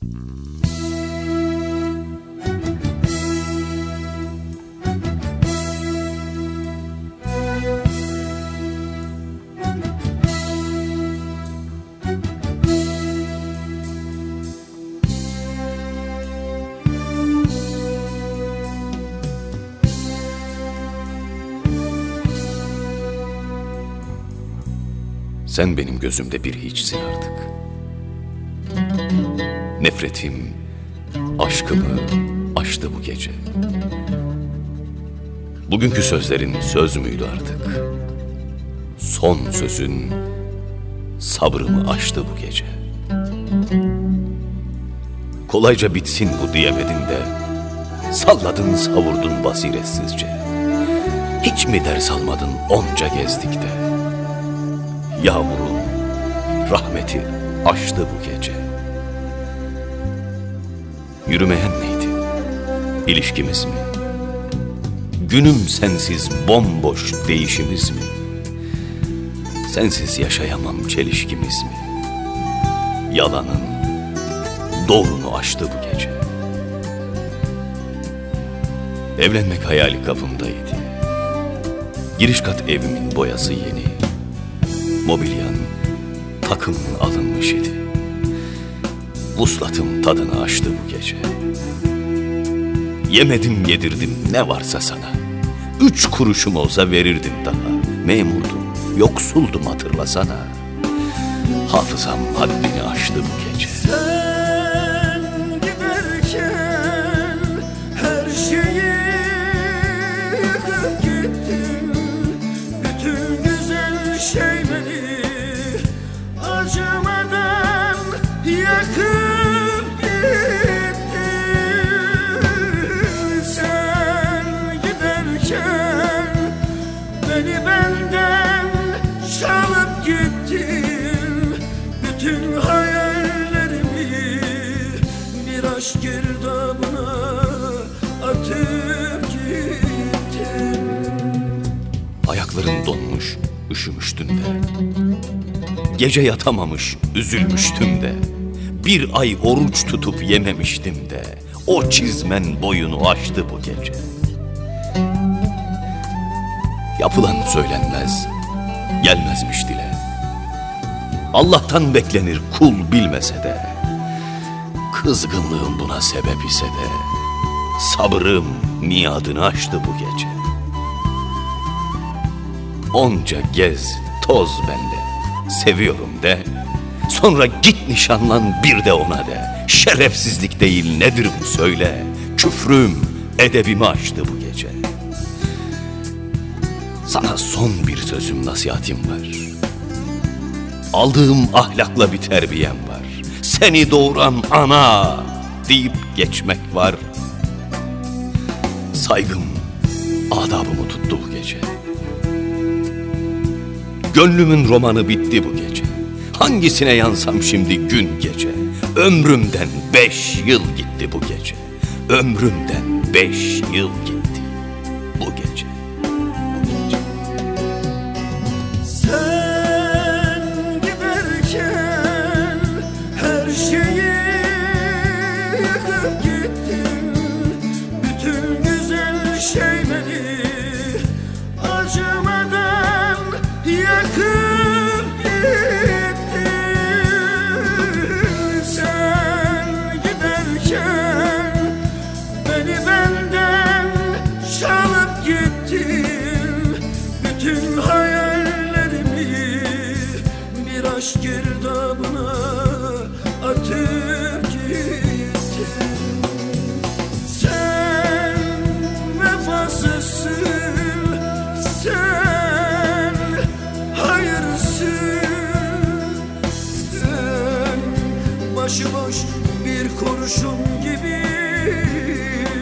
Sen benim gözümde bir hiçsin artık. Nefretim aşkımı aştı bu gece. Bugünkü sözlerin söz müydü artık? Son sözün sabrımı aştı bu gece. Kolayca bitsin bu diyemedin de salladın savurdun basiretsizce. Hiç mi ders almadın onca gezdikte? Yağmurun rahmeti aştı bu gece. Yürümeyen neydi? İlişkimiz mi? Günüm sensiz bomboş değişimiz mi? Sensiz yaşayamam çelişkimiz mi? Yalanın doğrunu aştı bu gece. Evlenmek hayali kafamdaydı. Giriş kat evimin boyası yeni. Mobilyan takım alınmış idi. Vuslatım tadını açtı bu gece. Yemedim yedirdim ne varsa sana. 3 kuruşum olsa verirdim daha. Memurdum, yoksuldum hatırlasana. Hafızam haddini aştı bu gece. Sen giderken her şeyi yıkıp gittin. Bütün güzel şeyleri acımadan yakıp gittin. Sen giderken beni benden çalıp gittin. Bütün hayallerimi bir aşk girdabına atıp gittin. Ayakların donmuş, üşümüştün de. Gece yatamamış, üzülmüştüm de. Bir ay oruç tutup yememiştim de. O çizmen boyunu aştı bu gece. Yapılan söylenmez, gelmezmiş dile. Allah'tan beklenir kul bilmese de. Kızgınlığım buna sebep ise de. Sabrım miadını aştı bu gece. Onca gez, toz bende. Seviyorum de. Sonra git nişanlan bir de ona de. Şerefsizlik değil nedir bu söyle. Küfrüm edebimi aştı bu gece. Sana son bir sözüm nasihatim var. Aldığım ahlakla bir terbiyem var. Seni doğuran ana deyip geçmek var. Saygım adabımı tuttu bu gece. Gönlümün romanı bitti bu gece. Hangisine yansam şimdi gün gece. Ömrümden 5 yıl gitti bu gece. Ömrümden 5 yıl gitti bu gece. Sen giderken her şeyi yıkıp gittin. Bütün güzel şeyleri acımadan yakıp gittin. Sen giderken beni benden çalıp gittin. Bütün hayallerimi bir aşk girdabına atıp gittin. Sen vefasızsın, sen hayırsın, sen başıboş bir kurşun gibi